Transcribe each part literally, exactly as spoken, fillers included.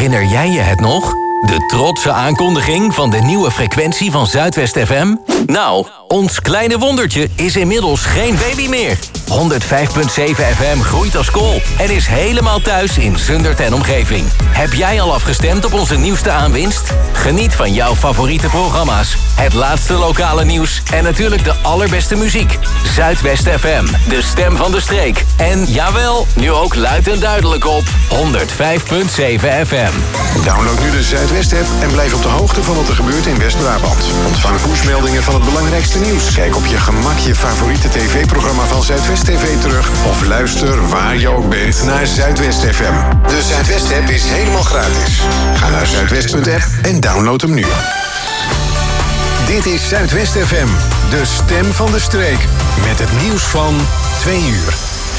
Herinner jij je het nog? De trotse aankondiging van de nieuwe frequentie van Zuidwest F M? Nou, ons kleine wondertje is inmiddels geen baby meer. honderdvijf komma zeven F M groeit als kool en is helemaal thuis in Zundert en omgeving. Heb jij al afgestemd op onze nieuwste aanwinst? Geniet van jouw favoriete programma's, het laatste lokale nieuws en natuurlijk de allerbeste muziek. Zuidwest F M, de stem van de streek. En jawel, nu ook luid en duidelijk op honderdvijf komma zeven F M. Download nu de Zuidwest-app en blijf op de hoogte van wat er gebeurt in West-Brabant. Ontvang pushmeldingen van het belangrijkste nieuws. Kijk op je gemak je favoriete tv-programma van Zuidwest T V terug. Of luister waar je ook bent naar Zuidwest F M. De Zuidwest-app is helemaal gratis. Ga naar zuidwest punt app en download hem nu. Dit is Zuidwest F M, de stem van de streek. Met het nieuws van twee uur.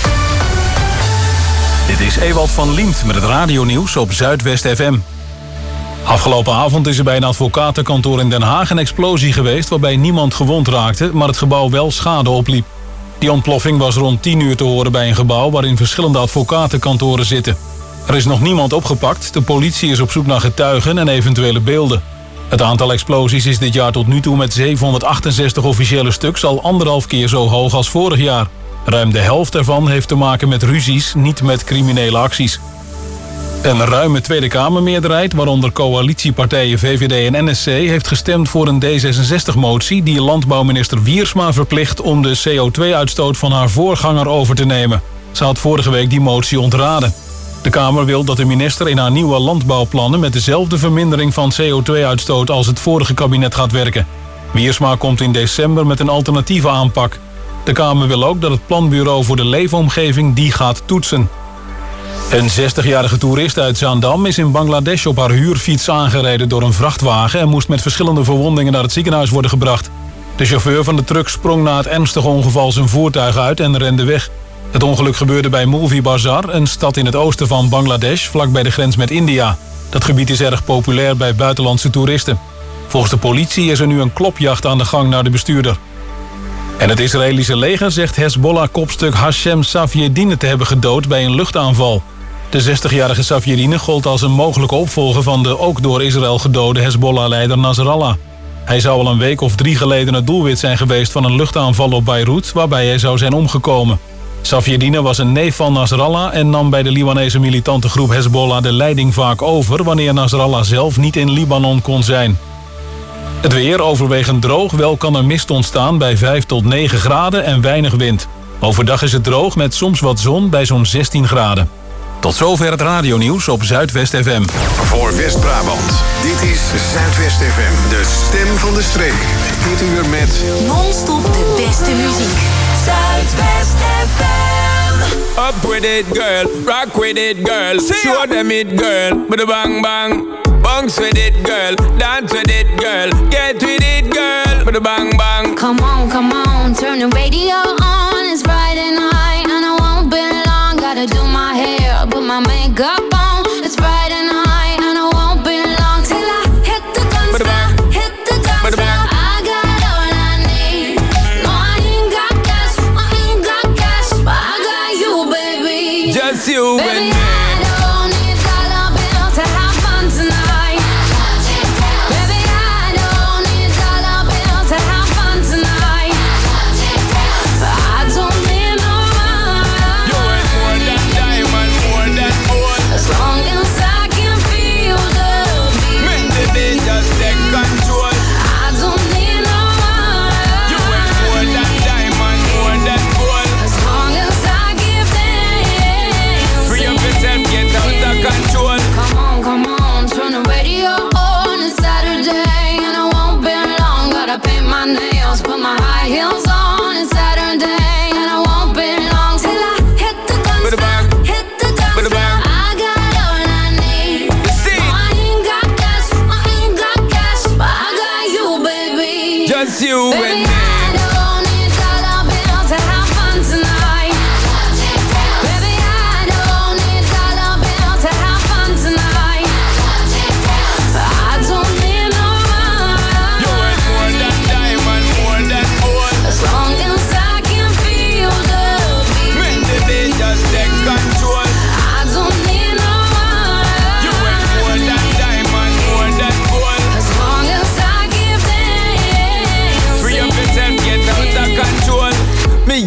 Dit is Ewald van Liemt met het radionieuws op Zuidwest F M. Afgelopen avond is er bij een advocatenkantoor in Den Haag een explosie geweest waarbij niemand gewond raakte, maar het gebouw wel schade opliep. Die ontploffing was rond tien uur te horen bij een gebouw waarin verschillende advocatenkantoren zitten. Er is nog niemand opgepakt, de politie is op zoek naar getuigen en eventuele beelden. Het aantal explosies is dit jaar tot nu toe met zevenhonderdachtenzestig officiële stuks al anderhalf keer zo hoog als vorig jaar. Ruim de helft ervan heeft te maken met ruzies, niet met criminele acties. Een ruime Tweede Kamermeerderheid, waaronder coalitiepartijen V V D en N S C... heeft gestemd voor een D zesenzestig-motie die landbouwminister Wiersma verplicht om de C O twee uitstoot van haar voorganger over te nemen. Ze had vorige week die motie ontraden. De Kamer wil dat de minister in haar nieuwe landbouwplannen met dezelfde vermindering van C O twee uitstoot als het vorige kabinet gaat werken. Wiersma komt in december met een alternatieve aanpak. De Kamer wil ook dat het Planbureau voor de Leefomgeving die gaat toetsen. Een zestigjarige toerist uit Zaandam is in Bangladesh op haar huurfiets aangereden door een vrachtwagen en moest met verschillende verwondingen naar het ziekenhuis worden gebracht. De chauffeur van de truck sprong na het ernstige ongeval zijn voertuig uit en rende weg. Het ongeluk gebeurde bij Mulvi Bazar, een stad in het oosten van Bangladesh, vlak bij de grens met India. Dat gebied is erg populair bij buitenlandse toeristen. Volgens de politie is er nu een klopjacht aan de gang naar de bestuurder. En het Israëlische leger zegt Hezbollah-kopstuk Hashem Safieddine te hebben gedood bij een luchtaanval. De zestigjarige Safieddine gold als een mogelijke opvolger van de ook door Israël gedode Hezbollah-leider Nasrallah. Hij zou al een week of drie geleden het doelwit zijn geweest van een luchtaanval op Beirut, waarbij hij zou zijn omgekomen. Safieddine was een neef van Nasrallah en nam bij de Libanese militante groep Hezbollah de leiding vaak over wanneer Nasrallah zelf niet in Libanon kon zijn. Het weer overwegend droog, wel kan er mist ontstaan bij vijf tot negen graden en weinig wind. Overdag is het droog met soms wat zon bij zo'n zestien graden. Tot zover het radionieuws op Zuidwest F M. Voor West-Brabant, dit is Zuidwest F M, de stem van de streek. Dit uur met non-stop de beste muziek. Zuidwest F M. Up with it, girl. Rock with it, girl. Show them it, girl. With a bang bang. Bounce with it, girl. Dance with it, girl. Get with it, girl. With a bang bang. Come on, come on. Turn the radio on. It's Friday night and I won't be long. Gotta do my hair, put my makeup on. It's Friday night and I won't be long till I hit the dance floor. Hit the dance floor. I got all I need. No, I ain't got cash. I ain't got cash, but I got you, baby. Just you baby, and me. I don't need dollar bills to have fun tonight. Baby, I don't need dollar bills to have fun tonight. But I don't need no money. You ain't more than diamond, more than gold. As long as I can feel the beat. Make the beat just take control. I don't need no money. You ain't more than diamond, more than gold. As long as I give them. Free up yourself, get out of control. Come on, come on, turn the radio on. It's Saturday and I won't be long. Gotta paint my nails, put my high heels on. It's Saturday and I won't be long till I hit the dance With a floor. bang. Hit the dance With a floor. bang. I got all I need. See. No, I ain't got cash, I ain't got cash, but I got you, baby. Just you and Baby, me. I don't need dollar bills to have fun tonight. Baby, I don't need dollar bills to have fun tonight. I don't need no You ain't more money. than diamond, more than gold. As long as I can feel the Make beat. the beat just take control. I don't need no You ain't more money.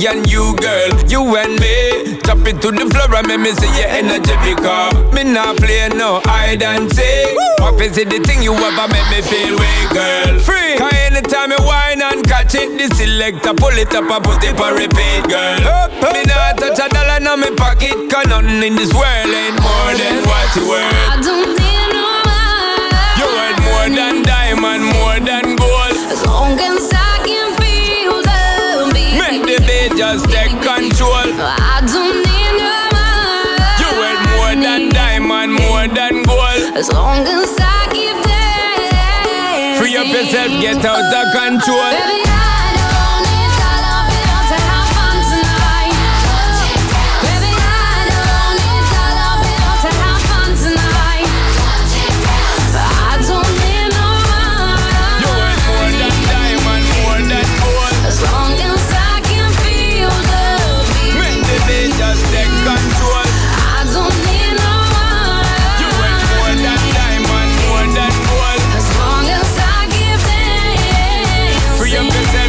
and you, girl. You and me. Tap it to the floor and make me see your energy because me not play no hide and seek. What is it the thing you ever make me feel way, girl? Free. Cause anytime you whine and catch it, the selector pull it up and put it for repeat, girl. Up, up, me not touch a dollar in my pocket, cause nothing in this world ain't more than what you worth. I don't need no money. You worth more than diamond, more than gold. As long as I can feel the beat. Make the beat just take control. I don't need no money. You worth more than diamond, more than gold. As long as I keep dancing. Free up yourself, get out of control. Baby, I don't need dollar bills to have fun tonight. Baby, I don't need dollar bills to have fun tonight. I don't need no money. You worth more than diamond, more than gold. As long as I can feel the beat. Make the beat just take control. I don't need no money. You worth more than diamond, more than gold. As long as I give them. Free up yourself.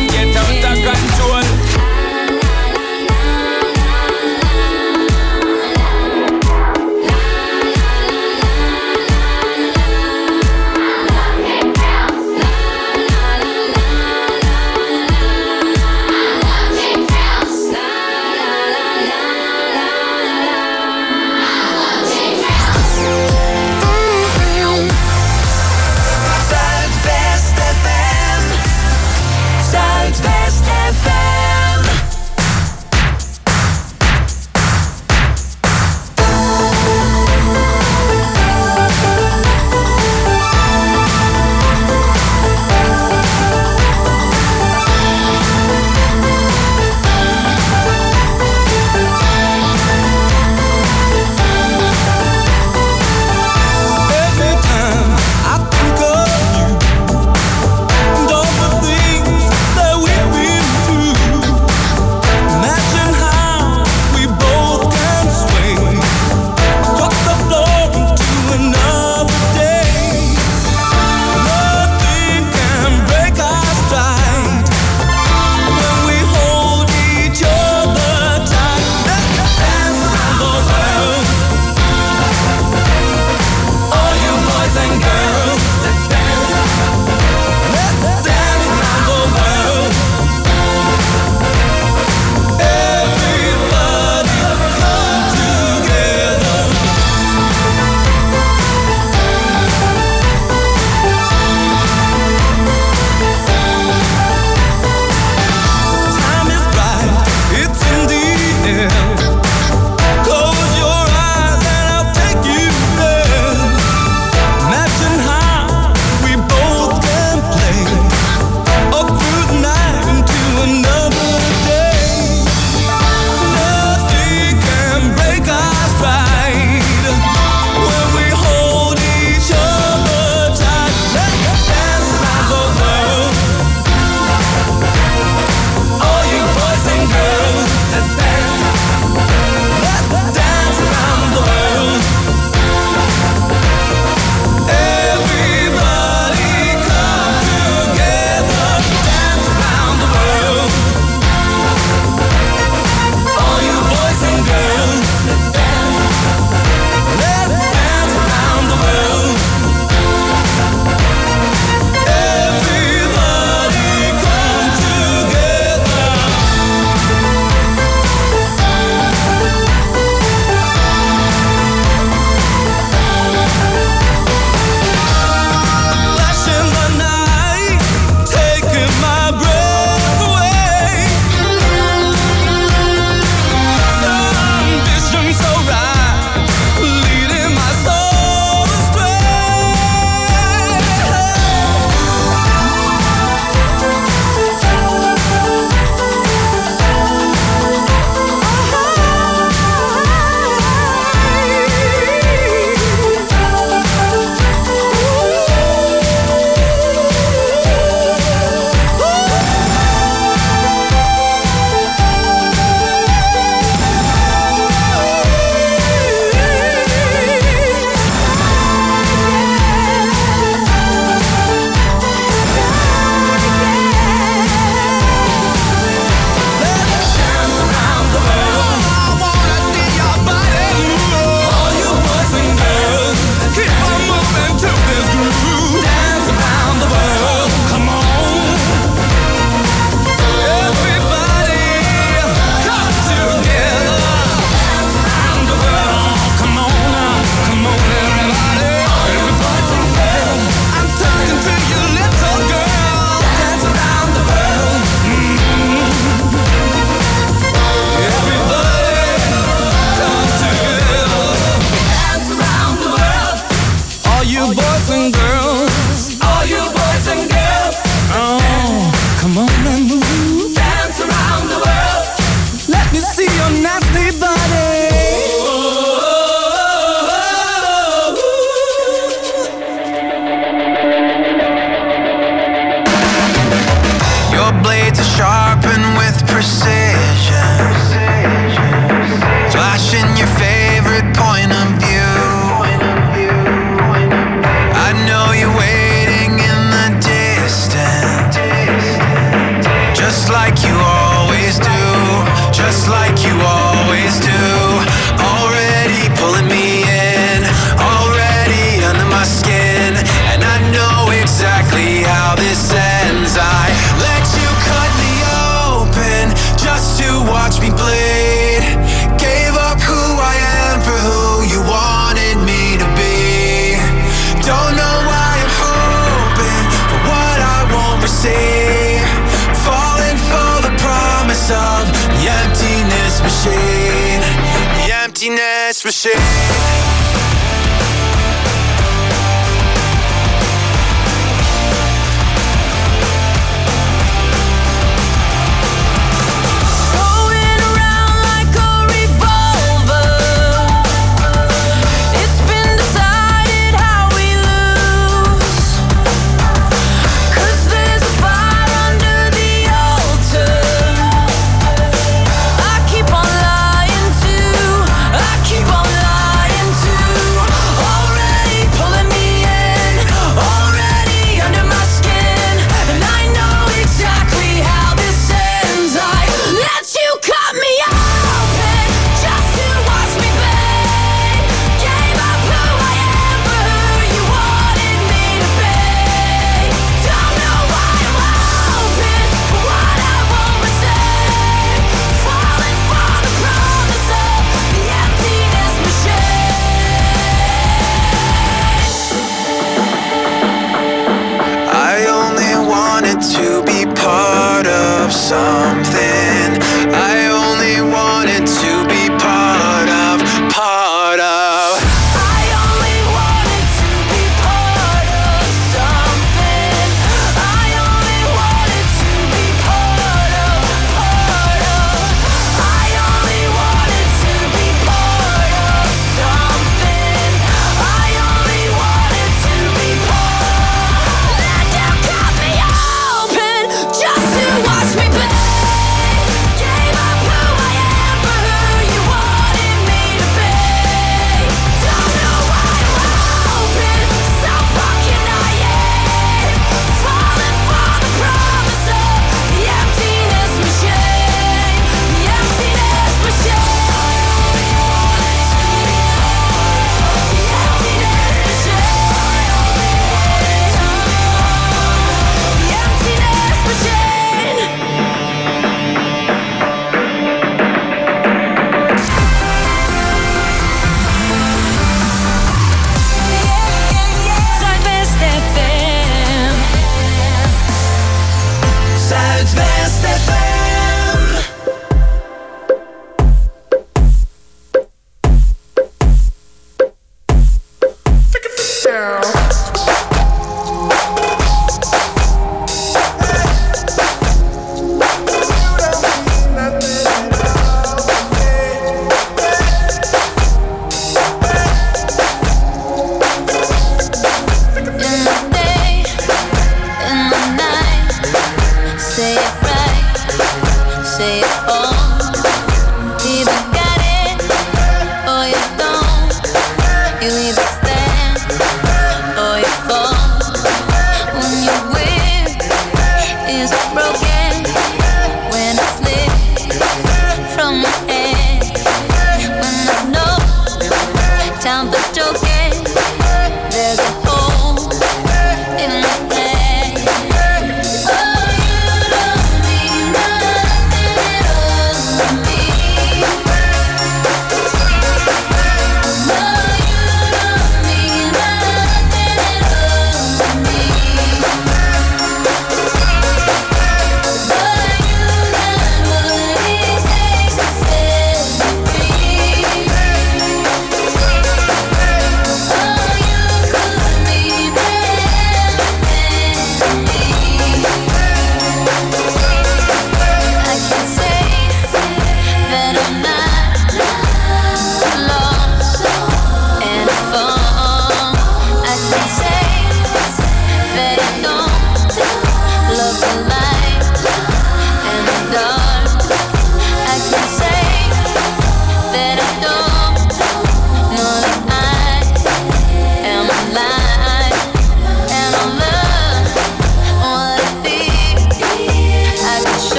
precision. Flashing your favorite point of view. I know you're waiting in the distance, just like you always do, just like you always do. Already pulling me in, already under my skin, and I know exactly how this ends. I let you cut me open just to watch me bleed. Gave up who I am for who you wanted me to be. Don't know why I'm hoping for what I won't receive. Falling for the promise of the emptiness machine. The emptiness machine. Something I only wanted to be part of, part of. I only wanted to be part of something. I only wanted to be part of, part of. I only wanted to be part of something. I only wanted to be part. Let you cut me open just to watch me play. Oh, you don't mean nothing at all.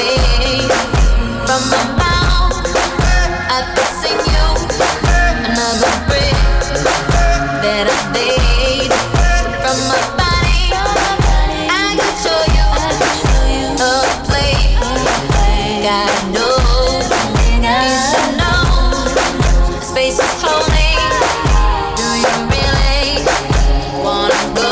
fade from my mouth. I could sing you another brick that I laid from my body. I could show you a place. Gotta know, you should know. Space is holy. Do you really wanna go?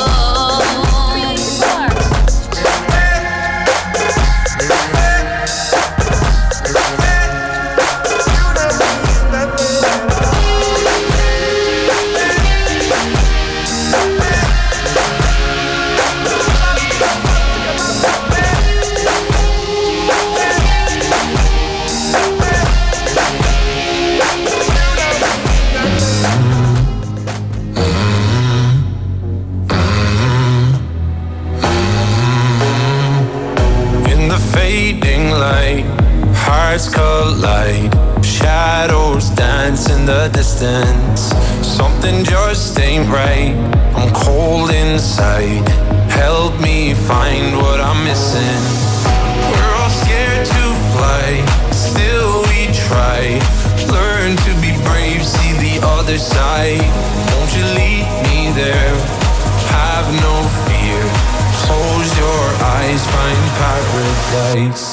Hearts collide, shadows dance in the distance. Something just ain't right, I'm cold inside. Help me find what I'm missing. We're all scared to fly, still we try. Learn to be brave, see the other side. Won't you lead me there? Have no fear. Close your eyes, find paradise.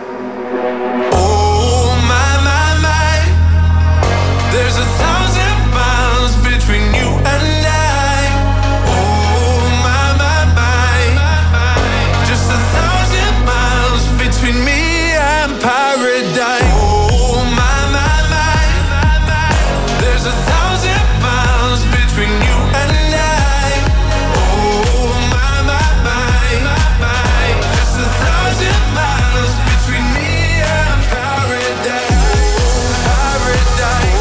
There's a thousand miles between you and I. Oh my, my, my. Just a thousand miles between me and paradise. Oh my, my, my. There's a thousand miles between you and I. Oh my, my, my. Just a thousand miles between me and paradise. Paradise.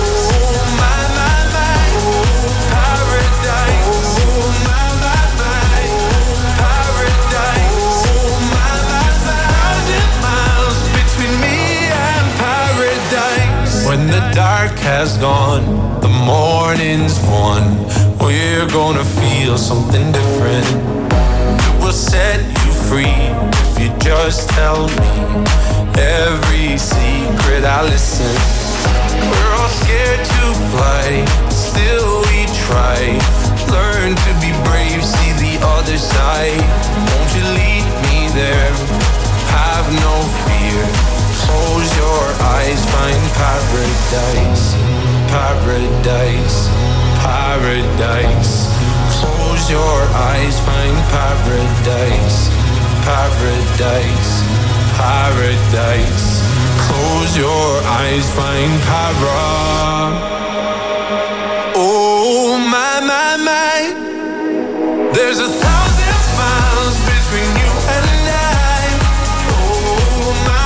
When the dark has gone, the morning's won. We're gonna feel something different. It will set you free if you just tell me every secret I listen. We're all scared to fly, still we try. Learn to be brave, see the other side. Won't you lead me there? Have no fear. Close your eyes, find paradise, paradise, paradise. Close your eyes, find paradise, paradise, paradise. Close your eyes, find para. Oh my, my, my. There's a thousand miles between you and I. Oh my.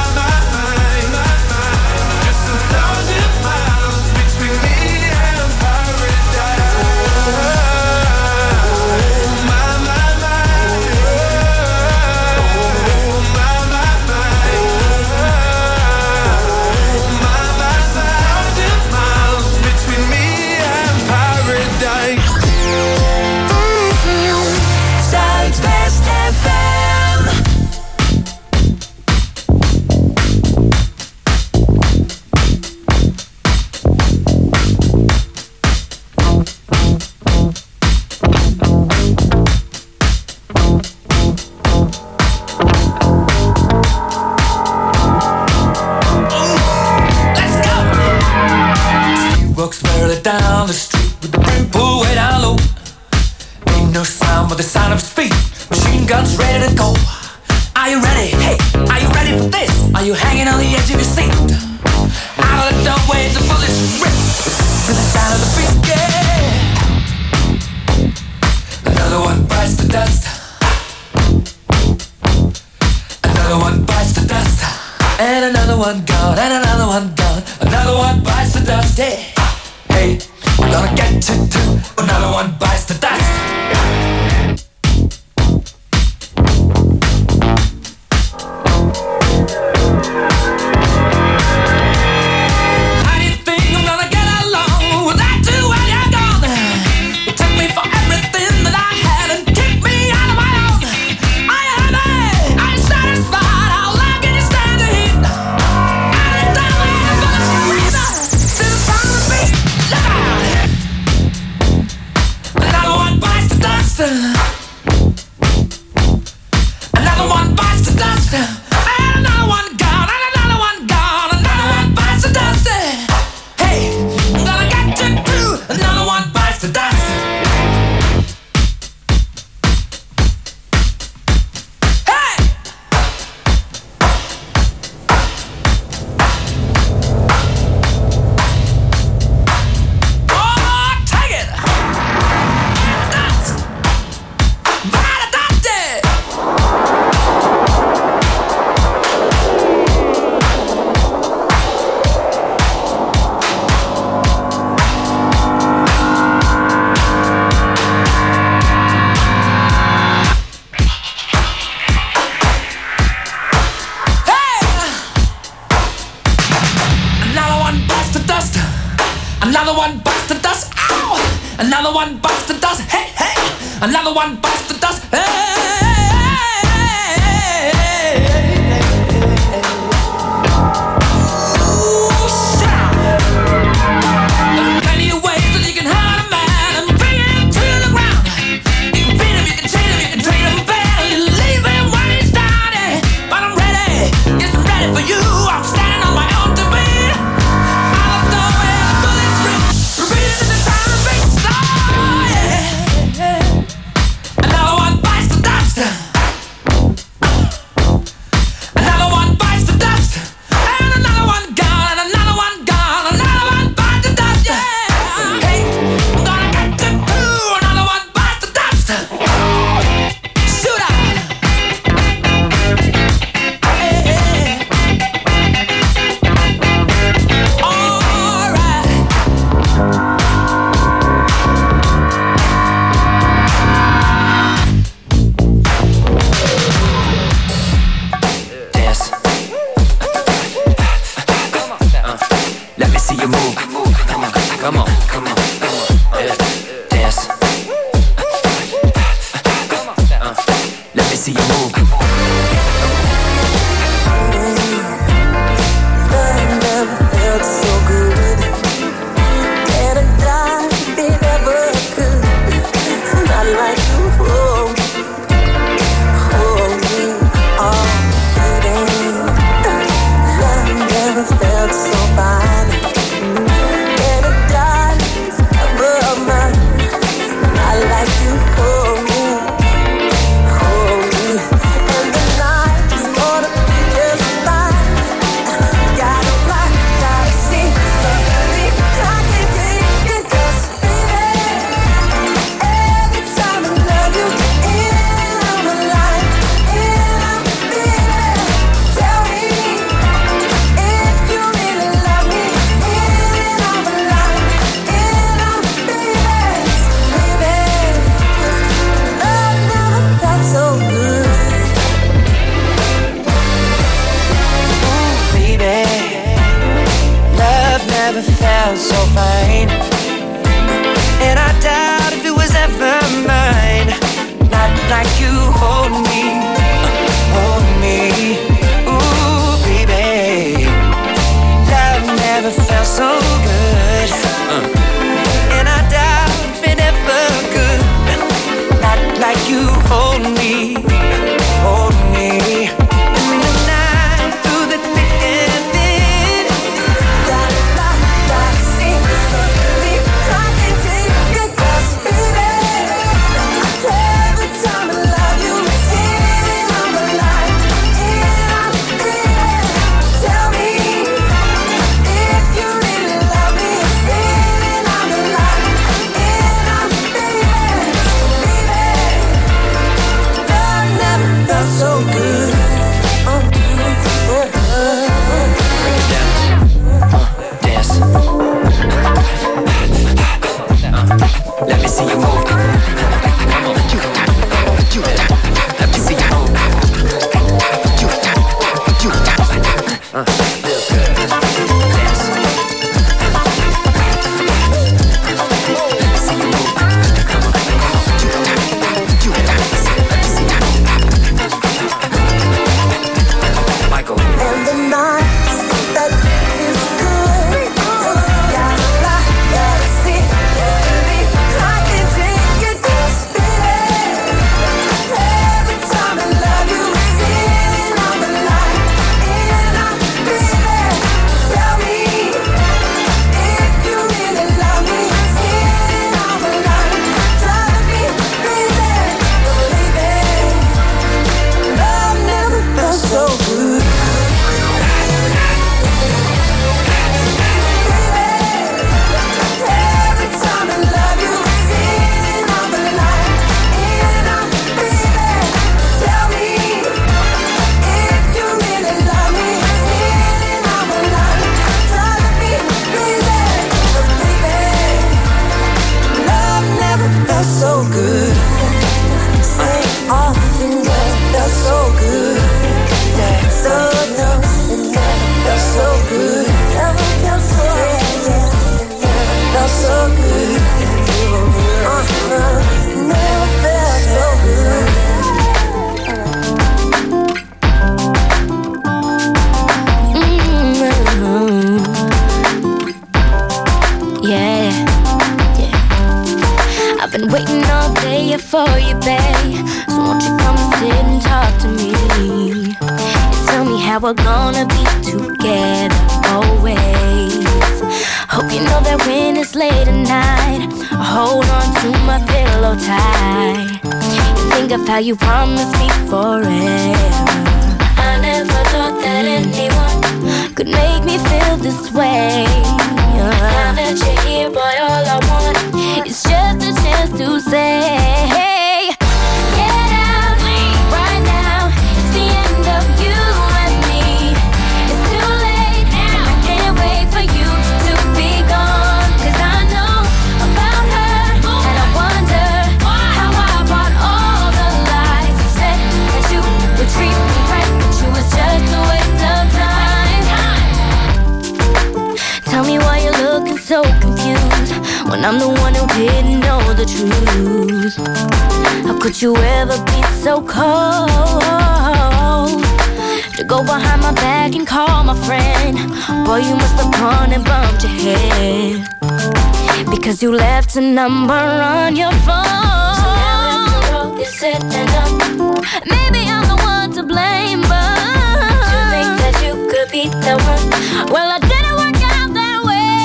Down the street with the brim pulled way down low. Ain't no sound but the sound of his feet. Machine guns ready to go. Are you ready? Hey, are you ready for this? Are you hanging on the edge of your seat? Out of the doorway, the bullets rip with the sound of the beat. Yeah. Another one bites the dust. Another one bites the dust. And another one gone. And another one gone. Another one bites the dust. Yeah. Hey, we're gonna get you too. Another one bites the dust. How do you think I'm gonna get along without you when you're gone? You took me for everything that I had and kicked me out of my own. Are you happy? Are you satisfied? How long can you stand the heat? Another one bites the dust. Ow! Another one bites the dust. Hey, hey! Another one bites the dust. Hey! Tell been waiting all day for you, babe. So won't you come and sit and talk to me and tell me how we're gonna be together always. Hope you know that when it's late at night, I hold on to my pillow tight. You think of how you promised me forever. I never thought that anyone could make me feel this way. Now that you're here, boy, all I want is just a chance to say, hey, get out right now. It's the end of you and me. It's too late now. I can't wait for you to be gone. Cause I know about her, and I wonder how I bought all the lies. You said that you would treat me right, but you was just a waste of time. Tell me why you're looking so confused when I'm the one who didn't know the truth. How could you ever be so cold to go behind my back and call my friend? Boy, you must have gone and bumped your head because you left a number on your phone. So now that the road is said and done, maybe I'm the one to blame, but to think that you could be the one, well, I didn't work out that way.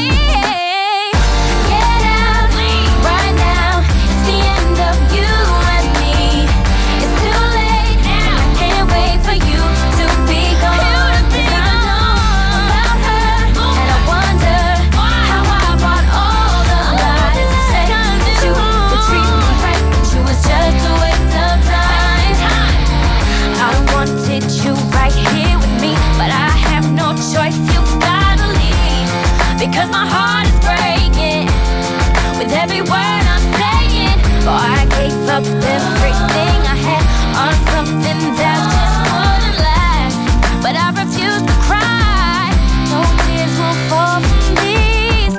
Get out right now. It's the end of you and me. It's too late now. I can't wait for you to be gone. Cause I know about her, and I wonder how I bought all the lies. You said that you would treat me right, but you was just a waste of time. I wanted you right here with me, but I have no choice. You gotta leave because my heart is breaking with every word I'm saying. Boy, I gave up everything I had on something that just wouldn't last, but I refuse to cry. No tears will fall from these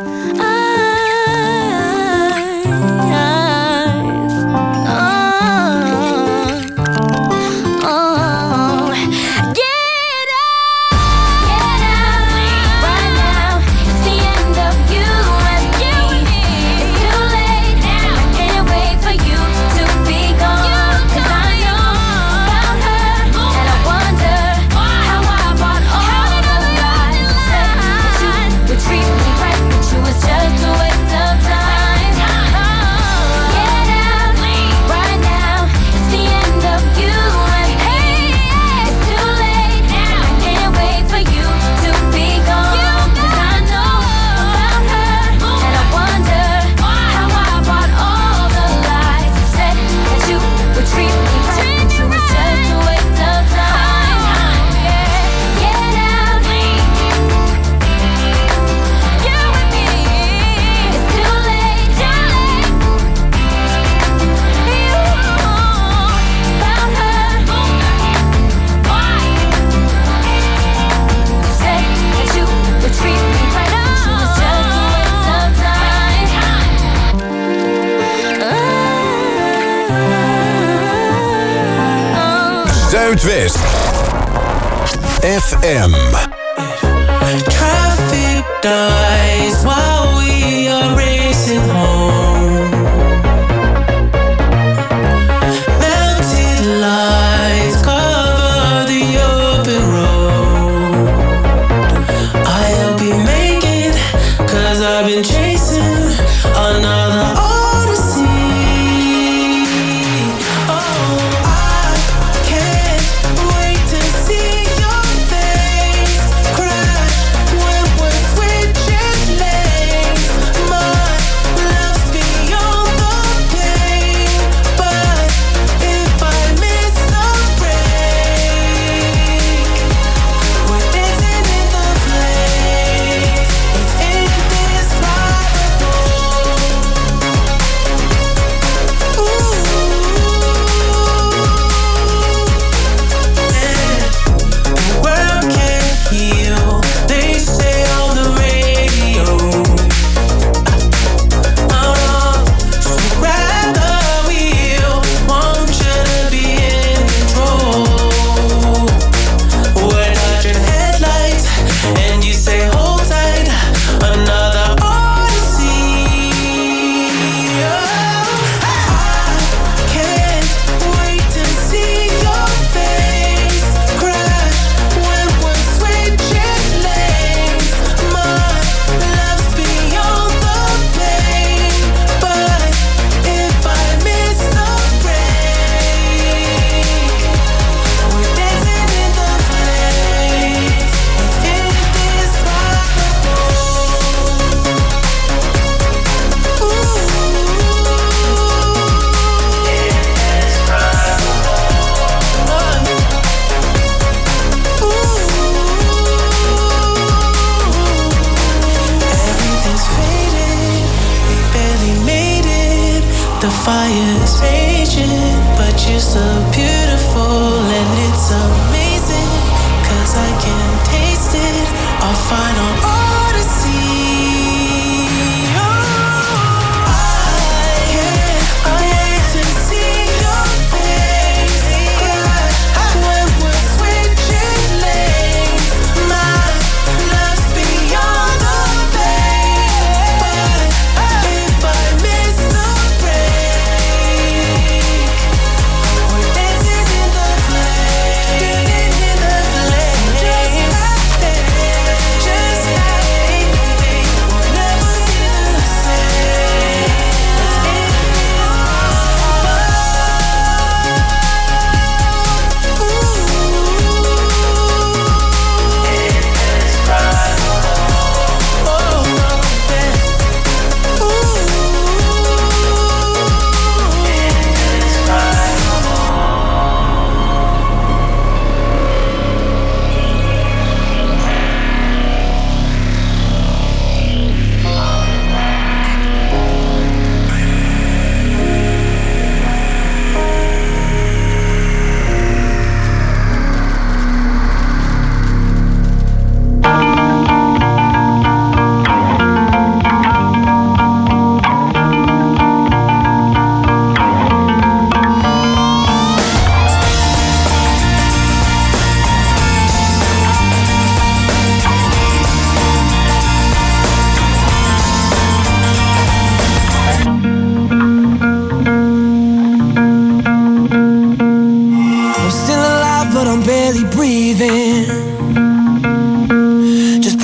eyes. Oh, oh. Get out, get out right now. It's the end of you and me. It's too late now. I can't wait for you to be gone. Cause I know about her, and I wonder how I bought all the lies. You said that you would treat me right, but you was just a waste of time. Get out right now. It's the end of you and me. It's too late now. I can't wait for you to be gone. Cause I know about her, and I wonder how I bought all the lies. You said that you would treat me right, but you was just a waste of time. Get out, you and me. It's too late, too late. You about her. Why? You said that you would treat me right, but you was just a waste of time. Zuidwest F M. Traffic dies while we are racing home. Melted lights cover the open road. I'll be making, cause I've been chasing another odyssey. Oh, I can't wait to see your face crash when we're switching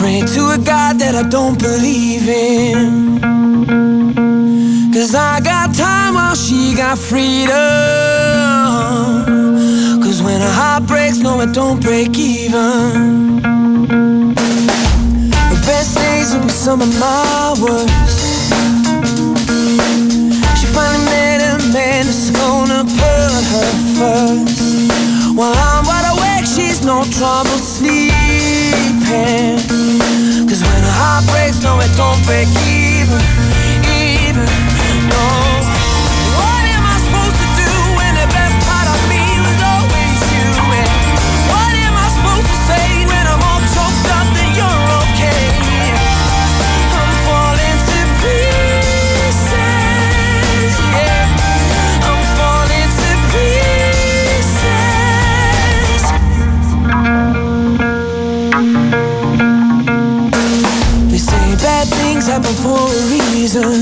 praying to a God that I don't believe in. Cause I got time while she got freedom. Cause when a heart breaks, no it don't break even. The best days will be some of my worst. She finally met a man that's gonna put her first. While I'm wide awake, she's no trouble sleeping. Cause when a heart breaks, no it don't break even, even, no. What am I supposed to do when the best part of me was always you? And what am I supposed to say when I'm all choked up that you're okay? I'm falling to pieces, yeah. I'm falling to pieces. They say bad things happen for a reason,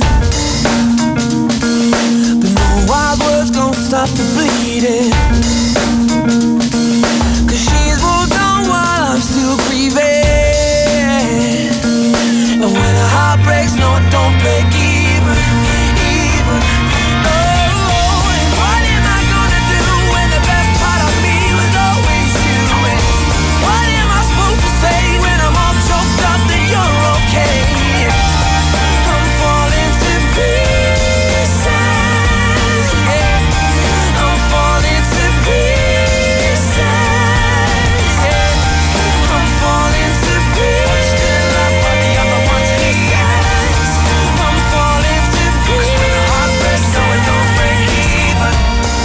but no wild words gon' stop the bleeding. Cause she's moved on while I'm still grieving. And when a heart breaks, no it don't break even, even, no. And what am I gonna do when the best part of me was always you? And what am I supposed to say when I'm all choked up that you're okay? I'm falling to pieces, yeah. I'm falling to pieces, yeah. I'm falling to pieces. Still love what the other ones he says. I'm falling to pieces. 'Cause when the heart breaks, no it don't break even.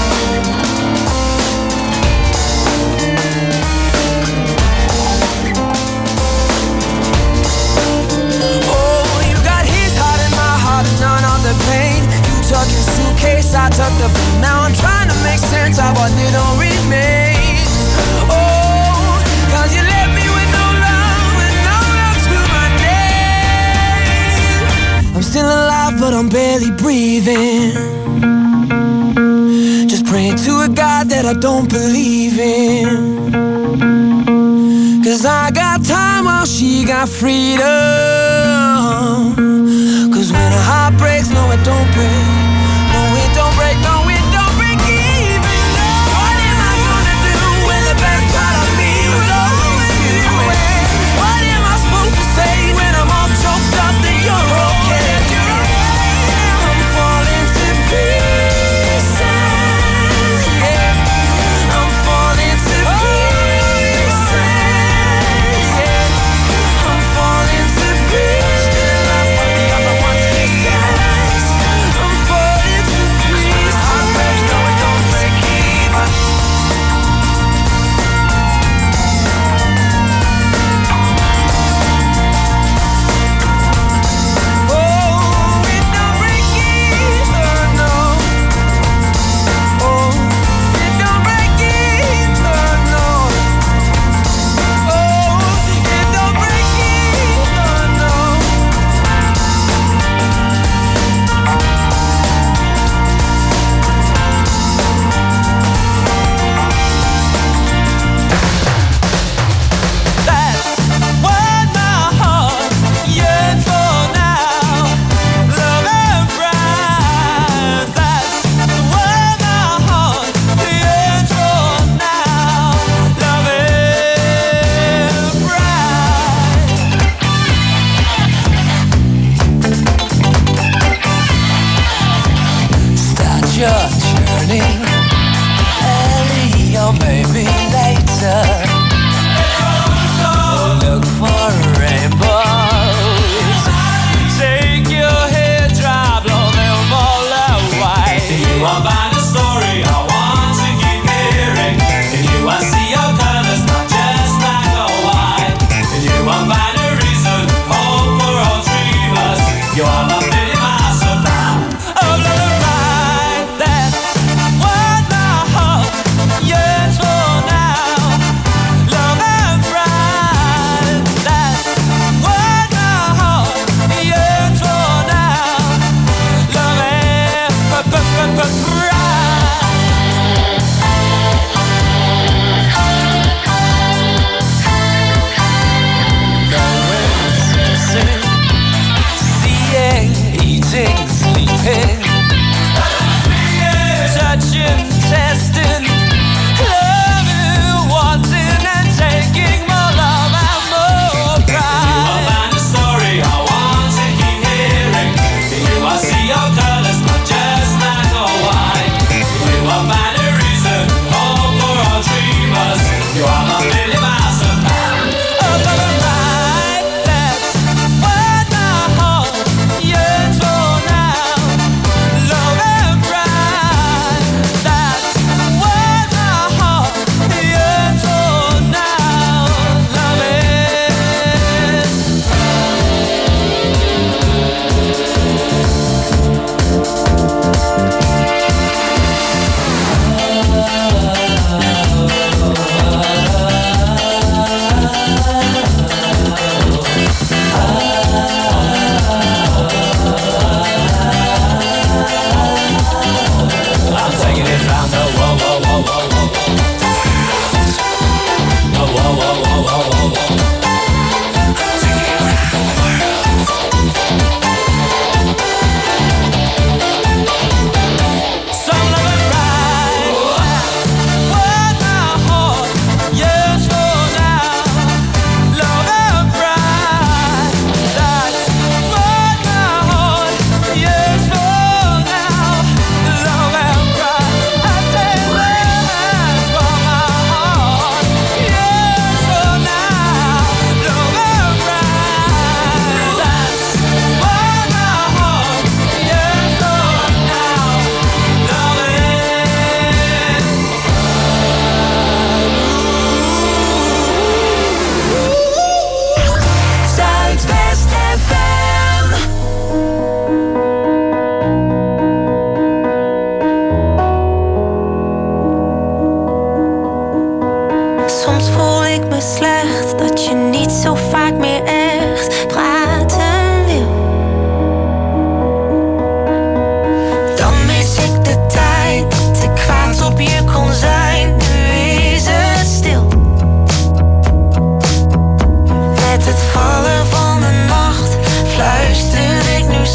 Oh, you got his heart and my heart and none of the pain. You took his suitcase, I took the blue. Now I'm trying to make sense of what little remains. Oh, 'cause you left me with no love and no love to my name. I'm still alive, but I'm barely breathing. Just praying to a God that I don't believe in. Cause I got time while she got freedom. Cause when a heart breaks, no it don't break. No it don't break, no it don't break even. No. What am I gonna do when the best part of me was always you? What am I supposed to say when I'm all choked up that you're okay? I'm falling to pieces, yeah. I'm falling to pieces, yeah. I'm falling to pieces. Still love what the other ones he says. I'm falling.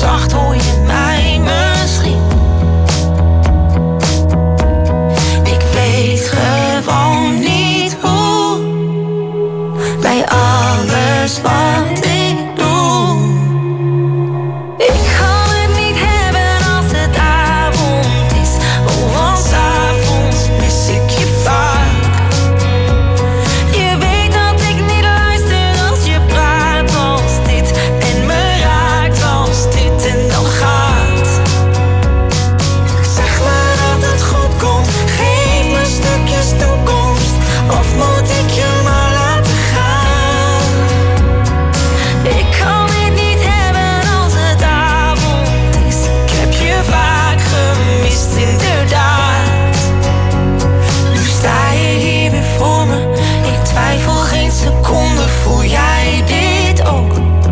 zacht hoor je mij misschien. Ik weet gewoon niet hoe. Bij alles wat ik doe. Ik kan het niet hebben als het avond is. Oh, want 's avonds mis ik je vaak. Je weet dat ik niet luister als je praat als dit. En me raakt als dit en dan gaat. Zeg maar dat het goed komt. Geef me stukjes toekomst. Of moet ik je maar laten gaan? Ik kan het niet hebben als het avond is. Ik heb je vaak gemist, inderdaad. Nu sta je hier weer voor me. Ik twijfel geen seconde, voel jij dit ook?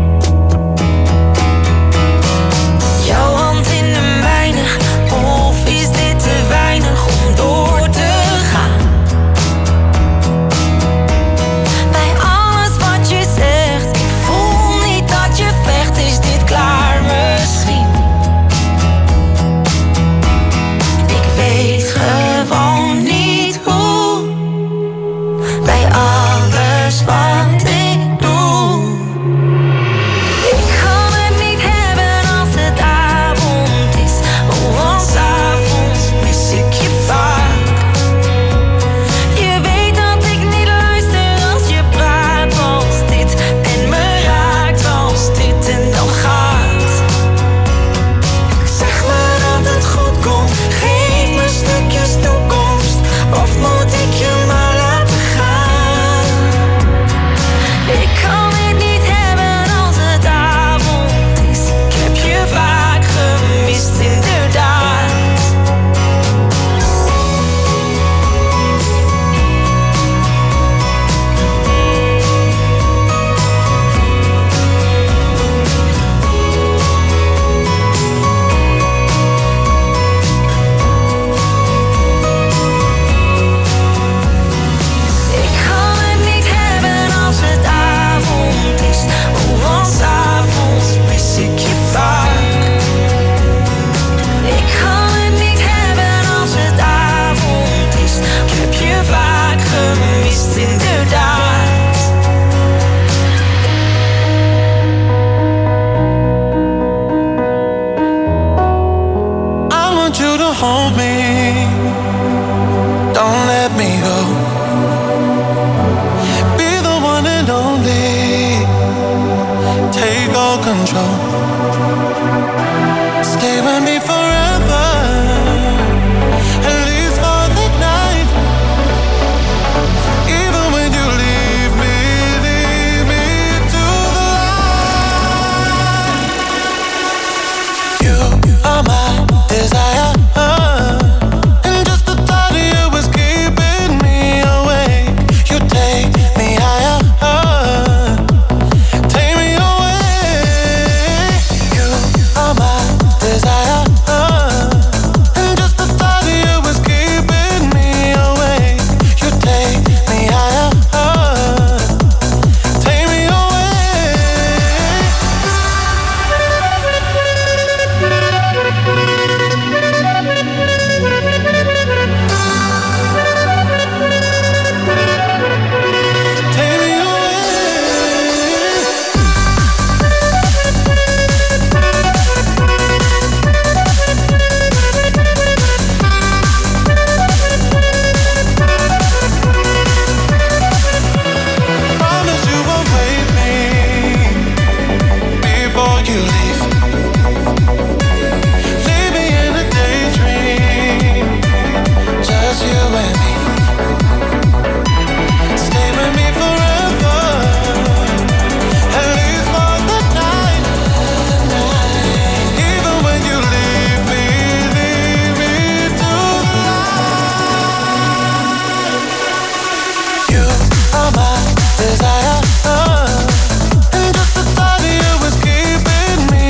Jouw hand in de mijne, of is dit te weinig om door te gaan? Bij alles wat je zegt, ik voel niet dat je vecht. Is dit klaar misschien? Ik weet gewoon niet hoe. Bij alles wat ik doe. Ik kan het niet hebben als het avond is. Oh, want 's avonds mis ik je vaak. Je weet dat ik niet luister als je praat als dit. En me raakt als dit en dan gaat. Zeg maar dat het goed komt. Geef me stukjes toekomst. Of moet ik je maar laten gaan? Ik kan het niet hebben als het avond is. Ik heb je vaak gemist, inderdaad. Ik kan het niet hebben als het avond is. Oh, want 's avonds mis ik je vaak. Ik kan het niet hebben als het avond is. Ik heb je vaak gemist, inderdaad. I want you to hold me. Don't let me go. Be the one and only. Take all control. Stay with me forever. At least for the night. Even when you leave me, leave me to the light. You are my desire. And just the thought of you is keeping me awake. You take me higher. Take me away. You are my desire. And just the thought of you is keeping me awake. You take me higher. Take me away. Take me Promise you won't wait me before you leave. Leave me in a daydream, just you and me. Stay with me forever, at least for the night. Even when you leave me, leave me to the light. You are my desire. And just the thought of you is keeping me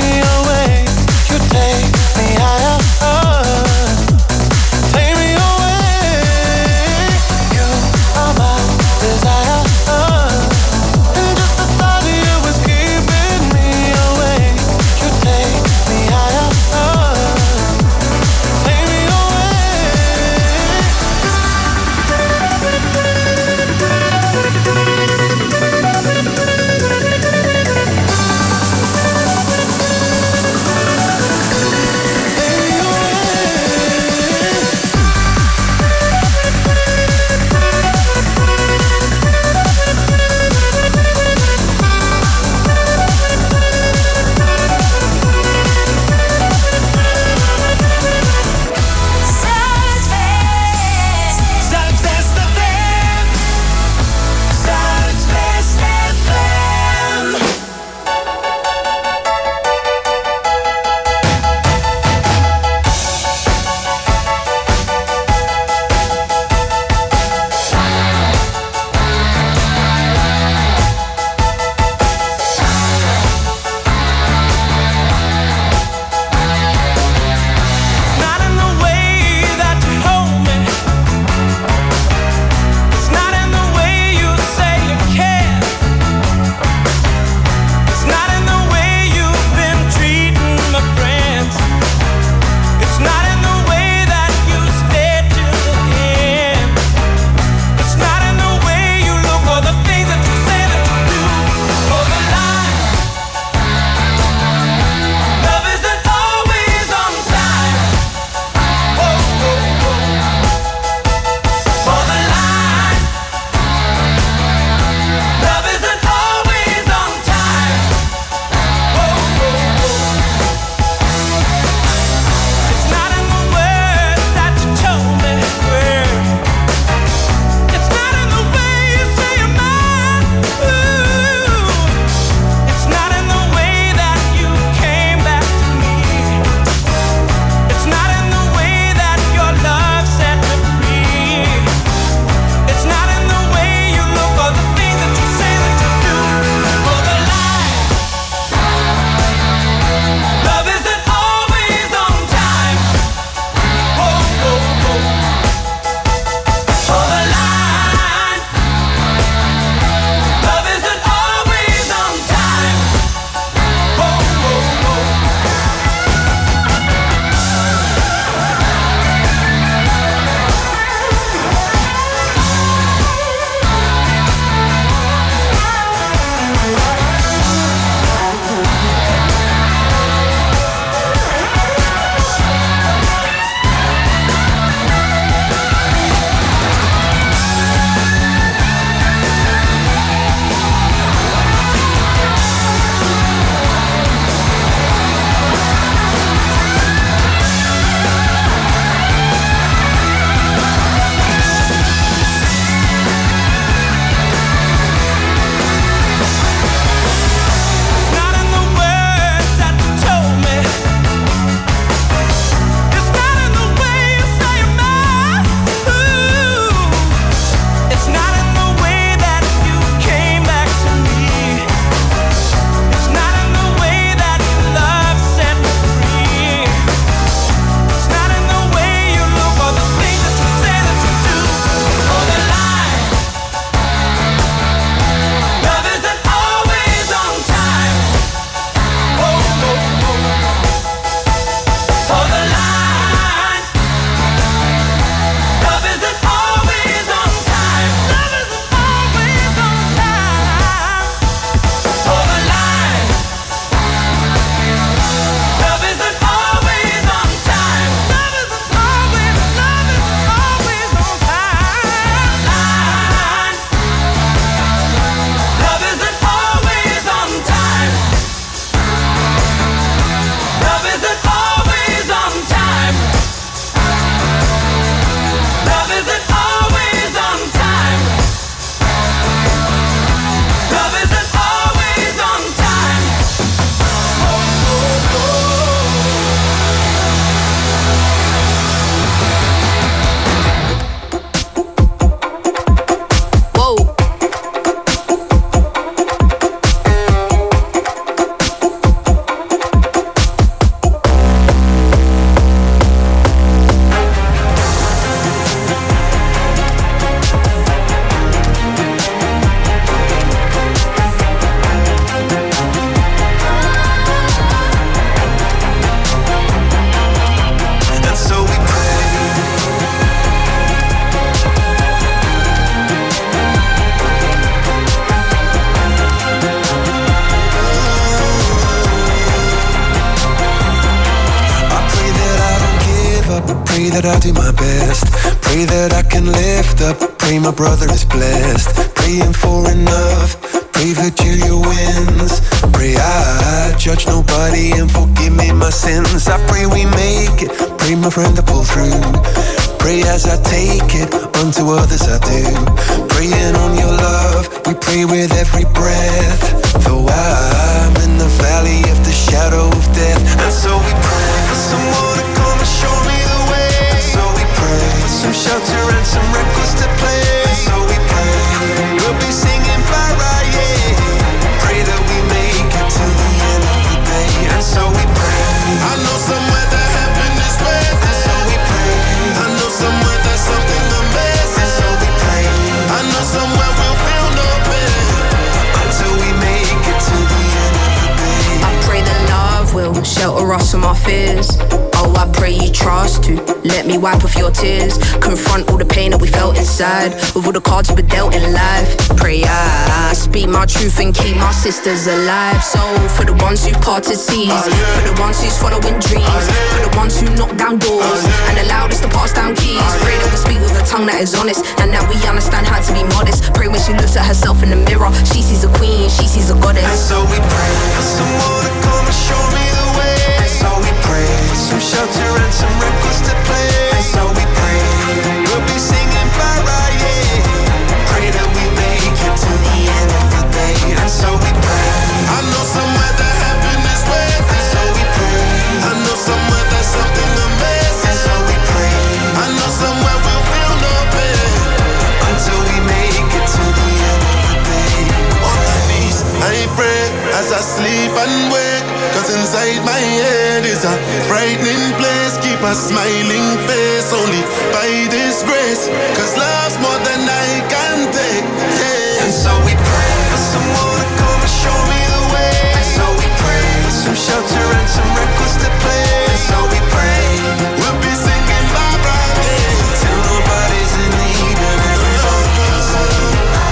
up, pray that I do my best. Pray that I can lift up, pray my brother is blessed. Praying for enough, pray Virgilia wins. Pray I judge nobody and forgive me my sins. I pray we make it, pray my friend to pull through. Pray as I take it, unto others I do. Praying on your love, we pray with every breath. Though I'm in the valley of the shadow of death. And so we pray for someone to come and show me the way. And so we pray for some shelter and some records to play. And so we pray, we'll be singing para, yeah. Pray that we make it to the end of the day. And so we pray, I know somewhere that heaven is waiting. And so we pray, I know somewhere there's something amazing. And so we pray, I know somewhere we'll feel no pain until we make it to the end of the day. I pray that love will shelter us from our fears. Oh, I pray you trust to let me wipe off your tears. Confront all the pain that we felt inside with all the cards we were dealt in life. Pray I speak my truth and keep my sisters alive. So for the ones who parted seas, for the ones who's following dreams, for the ones who knock down doors and allowed us to pass down keys. Pray that we speak with a tongue that is honest and that we understand how to be modest. Pray when she looks at herself in the mirror, she sees a queen, she sees a goddess. And so we pray for someone to come and show me the way. And so we pray for some shelter and some records to play. And so we pray, we'll be singing para, yeah. Pray that we make it to the end of the day. And so we pray, I know somewhere that heaven is waiting. And so we pray, I know somewhere there's something amazing. And so we pray, I know somewhere we'll feel no pain until we make it to the end of the day. On my knees, I pray as I sleep and wake, cause inside my head is a frightening place. Keep a smiling face only by this grace, cause love's more than I can take, yeah. And so we pray for someone to come and show me the way. And so we pray for some shelter and some records to play. And so we pray, we'll be singing bye-bye, yeah, till nobody's in need and everybody can sing.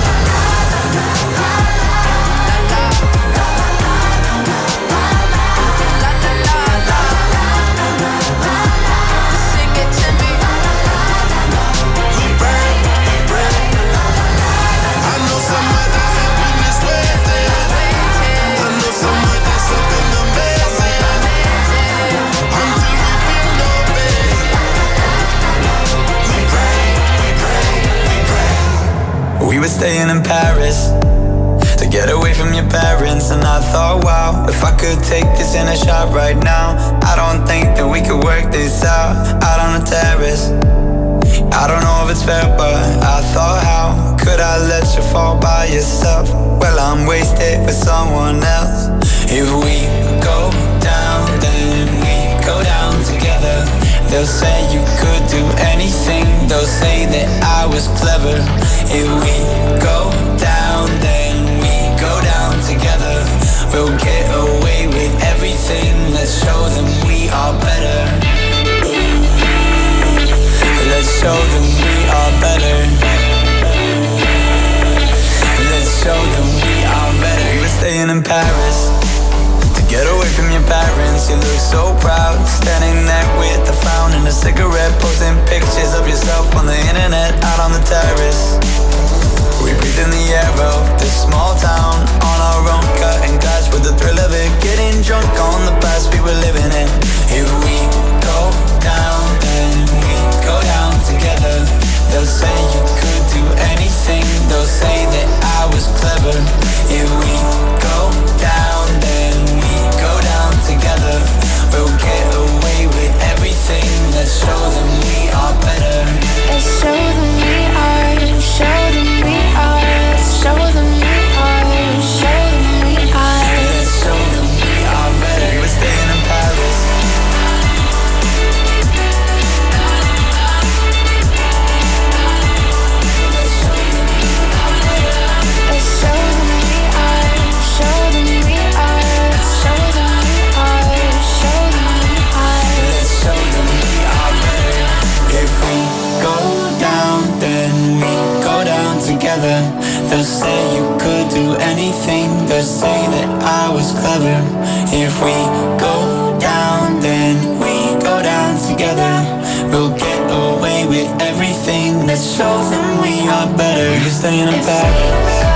We were staying in Paris to get away from your parents, and I thought, wow, if I could take this in a shot right now, I don't think that we could work this out, out on the terrace. I don't know if it's fair, but I thought, how could I let you fall by yourself? Well, I'm wasted with someone else. If we go down, then we go down together. They'll say you could do anything, they'll say that I was clever. If we go down, then we go down together. We'll get away with everything, let's show them we are better. Let's show them we are better. Let's show them we are better. We were staying in Paris to get away from your parents. You look so proud, standing there with a frown and a cigarette, posting pictures of yourself on the internet, out on the terrace. We breathe in the air of this small town, on our own, cutting glass with the thrill of it, getting drunk on the past we were living in. If we go down, then we go down together. They'll say you could do anything, they'll say that I was clever. If we go down, then we go down together. We'll get away with everything, let's show them we are better. Let's show them we are, show them we are, show them we are, show them we are. Let's show them we are better. We were staying in Paris. They'll say you could do anything, they'll say that I was clever. If we go down, then we go down together. everything that shows them we are better. You're staying in Paris.